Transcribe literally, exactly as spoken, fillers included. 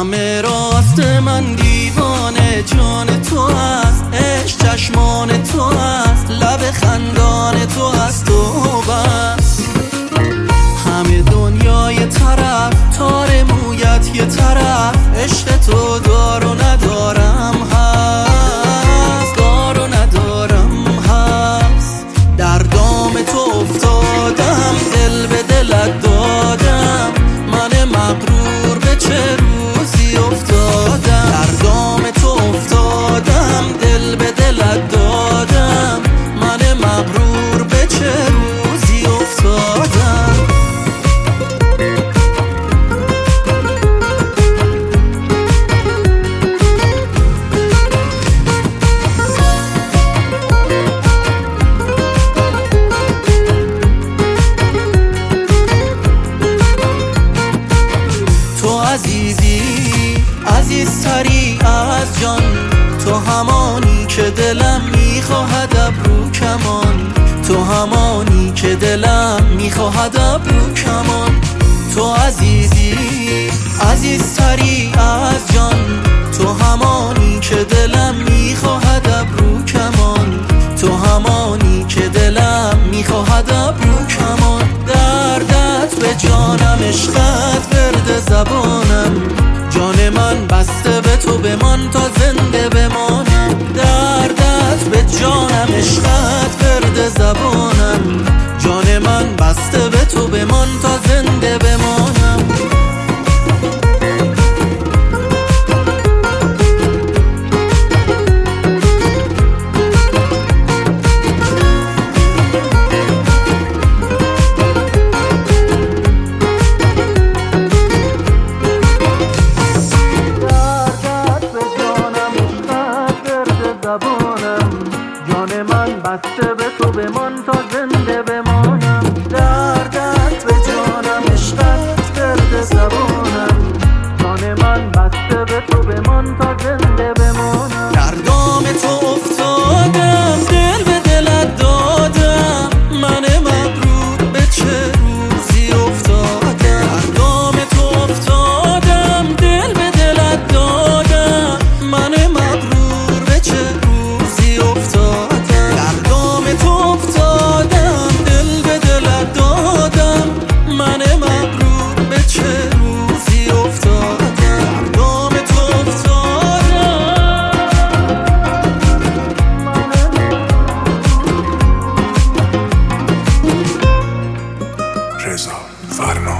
همه راست من دیوانه جان تو است، عشق چشمان تو است، لب خندان تو است تو بس. همه دنیای طرف تار مویت یه طرف، عشق تو دار و ندارم هست، دار و ندارم هست. در دام تو افتادم دل به دلت دادم، من مغرور به چه روزی افتادم. در دام تو افتادم دل به دلت دادم، من مغرور به چه روزی افتادم. تو عزیزی عزیزتری از جان، تو همانی که دلم میخواهد ابرو کمان، تو همانی که دلم میخواهد ابرو کمان. تو عزیزی عزیزتری از جان، تو همانی که دلم میخواهد ابرو کمان، تو همانی که دلم میخواهد ابرو کمان. دردت به جانم عشقت ورد زبانم، جان من بسته به تو بمان تا زنده بمانم. دردت به جانم عشقت ورد زبانم، جان من بسته به تو بمان تا زنده بمانم. جان من بسته به تو بمان تا زنده بمانم. دردت به جانم عشقت ورد زبانم، جان من بسته به تو بمان تا زنده بمانم. در دام تو افتادم دل به دلت دادم، من مغرور به چه روزی افتادم. در دام تو افتادم دل به دلت دادم، من مغرور به چه روزی افتادم. در دام تو افتادم دل به دلت دادم، من مغرور به چه روزی افتادم. در دام تو افتادم. رضا فرناز.